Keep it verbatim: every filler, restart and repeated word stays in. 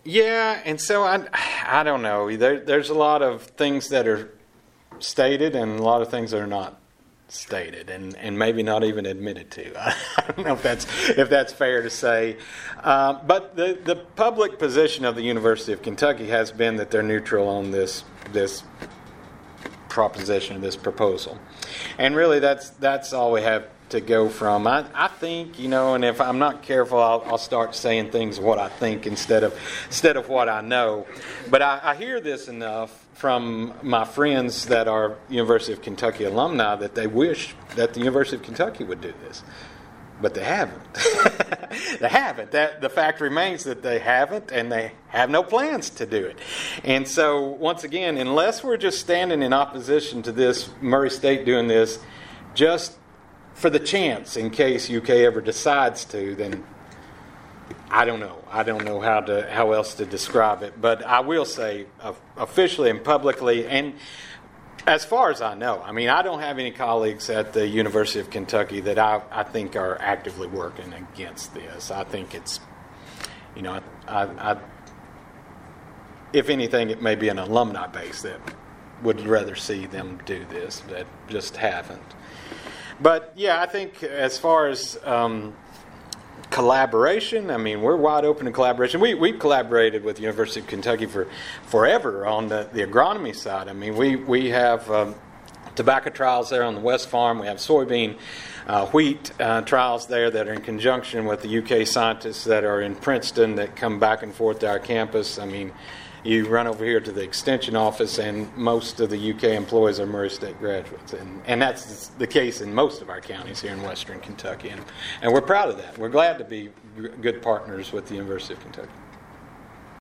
Yeah, and so I, I don't know. There, there's a lot of things that are stated and a lot of things that are not stated, and, and maybe not even admitted to. I don't know if that's if that's fair to say. Uh, but the, the public position of the University of Kentucky has been that they're neutral on this this proposition, this proposal. And really that's that's all we have to go from. I, I think, you know, and if I'm not careful, I'll, I'll start saying things what I think instead of instead of what I know. But I, I hear this enough from my friends that are University of Kentucky alumni that they wish that the University of Kentucky would do this. But they haven't. They haven't. That the fact remains that they haven't, and they have no plans to do it. And so, once again, unless we're just standing in opposition to this, Murray State doing this, just for the chance, in case U K ever decides to, then I don't know. I don't know how to how else to describe it. But I will say, uh, officially and publicly, and as far as I know, I mean, I don't have any colleagues at the University of Kentucky that I, I think are actively working against this. I think it's, you know, I, I, I, if anything, it may be an alumni base that would rather see them do this, that just haven't. But, yeah, I think as far as um, collaboration, I mean, we're wide open to collaboration. We we collaborated with the University of Kentucky for forever on the, the agronomy side. I mean, we, we have um, tobacco trials there on the West Farm. We have soybean, uh, wheat uh, trials there that are in conjunction with the U K scientists that are in Princeton that come back and forth to our campus. I mean, you run over here to the extension office, and most of the U K employees are Murray State graduates. And, and that's the case in most of our counties here in western Kentucky. And, and we're proud of that. We're glad to be good partners with the University of Kentucky.